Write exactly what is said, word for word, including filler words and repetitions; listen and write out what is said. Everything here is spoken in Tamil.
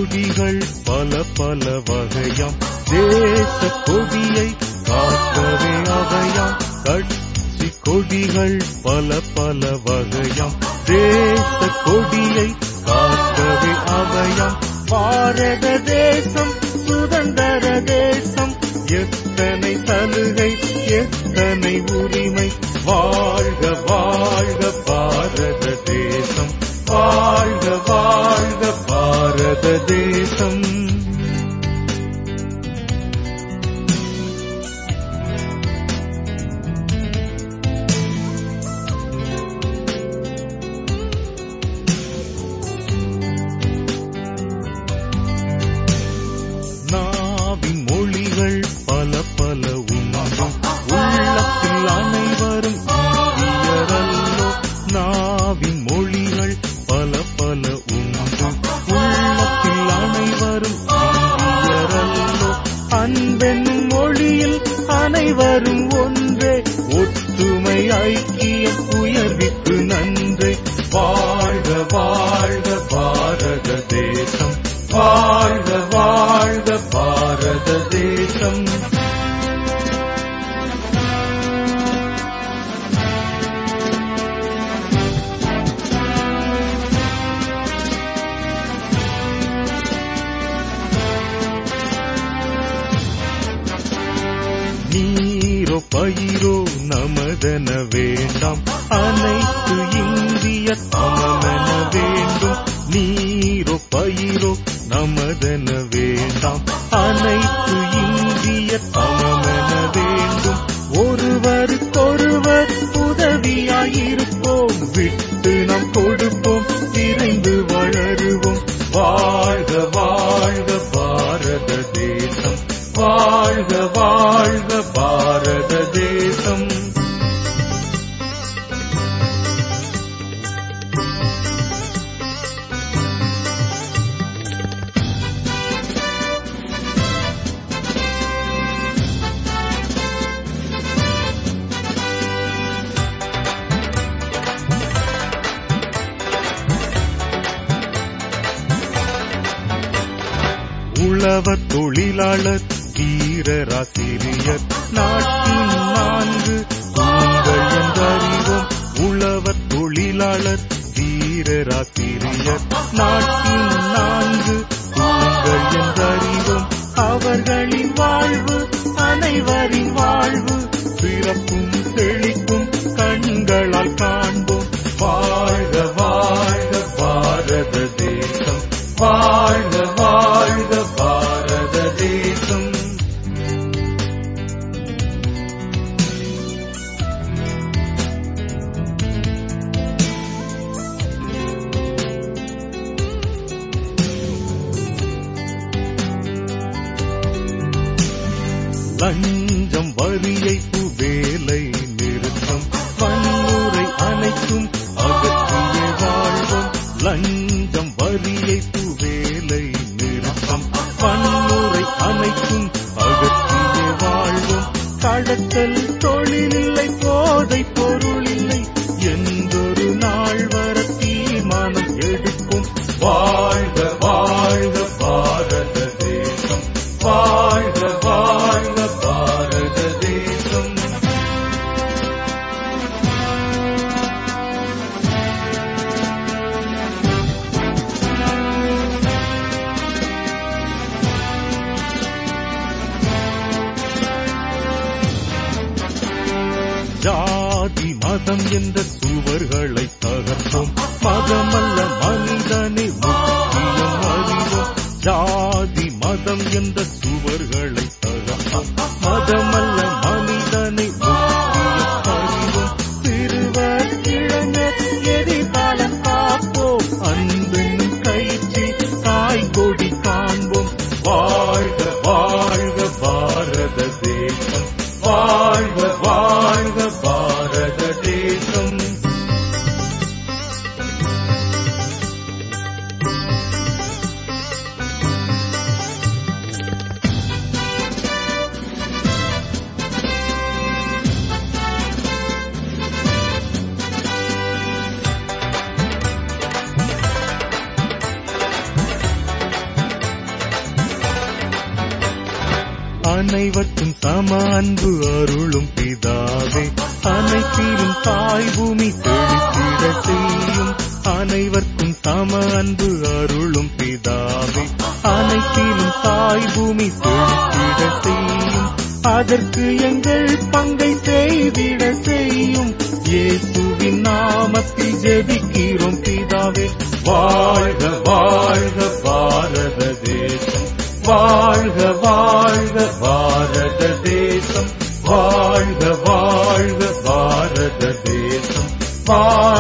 கொடிகள் பல பல வகையாம், தேச கொடியை காக்கவே அவையாம். கட்சி கொடிகள் பல பல வகையாம், தேச கொடியை காக்கவே அவையாம். பாரத தேசம் சுதந்திர தேசம், எத்தனை சலுகை எத்தனை உரிமை. வாழ்க வாழ்க பாரத தேசம், வாழ்க வாழ்க பாரத தேசம். நாவின் மொழிகள் பல பல உண்டு, உள்ளத்தில் அனைவரும் இந்தியரல்லோ. நாவின் மொழிகள் பல பல உண்டு, உள்ளத்தில் அனைவரும் இந்தியரல்லோ. அன்பென்னும் மொழியில் அனைவரும் ஒன்றே, ஒற்றுமை ஐக்கியம் உயர்விற்கு நன்றே. வாழ்க வாழ்க பாரத தேசம், வாழ்க வாழ்க பாரத தேசம். நீரோ பயிரோ நமதென வேண்டாம், அனைத்து இந்திய சமமென வேண்டும். நீரோ பயிரோ நமதென வேண்டாம், அனைத்து இந்திய சமமென வேண்டும். ஒருவருக்கொருவர் உதவியாயிருப்போம், விட்டு நாம் கொடுப்போம், விரைந்து வளருவோம். வாழ்க வாழ்க பாரத தேசம், வாழ்க வாழ்க பாரத தேசம். உழவர் தொழிலாளர் வீரராசிரியர் நாட்டின் நான்கு தூண்கள் என்றறிவோம். உழவர் தொழிலாளர் வீரராசிரியர் நாட்டின் நான்கு தூண்கள் என்றறிவோம். அவர்களின் வாழ்வு அனைவரின் வாழ்வு, பிறப்பும் செழிப்பும் கண்களால் காண்போம். வாழ்க வாழ்க பாரத தேசம், வாழ்க வாழ்க பாரத தேசம். லஞ்சம் வரி ஏய்ப்பு வேலை நிறுத்தம், வன்முறை அனைத்தும் அகற்றிய வாழ்வோம். லஞ்சம் வரி ஏய்ப்பு வேலை நிறுத்தம், வன்முறை அனைத்தும் அகற்றிய வாழ்வோம். கடத்தல் தொழிலில்லை, போதை பொருளில்லை, என்றொரு நாள் வர தீர்மானம் எடுப்போம். வாழ்க வாழ்க பாரத தேசம், வாழ்க வாழ்க பாரத தேசம். ஜாதி மதம் என்ற சுவர்களை தகர்ப்போம், மதமல்ல மனிதனை முக்கியம் அறிவோம். ஜாதி மதம் என்ற சுவர்களை தகர்ப்போம், மதமல்ல மனிதனை முக்கியம் அறிவோம். சிறுவர் இளைஞர் எதிர்காலம் காப்போம், அன்பென்னும் கயிற்சி காய்கொடி காண்போம். வாழ்க வாழ்க பாரத தேசம், வாழ்க வாழ்க பாரத தேசம். அனைவற்றும் சம அன்பு அருளும் பிதாவே, அனைத்திலும் தாய் பூமி செழித்திட செய்யும். அனைவருக்கும் சம அன்பு அருளும் பிதாவே, அனைத்திலும் தாய் பூமி செழித்திட செய்யும். அதற்கு எங்கள் பங்கை செய்திட செய்யும். இயேசுவின் நாமத்தில் ஜெபிக்கிறோம் பிதாவே. வாழ்க வாழ்க பாரத தேசம், வாழ்க வாழ்க பாரத தேசம், வாழ்க வாழ்க பாரத தேசம், வாழ்க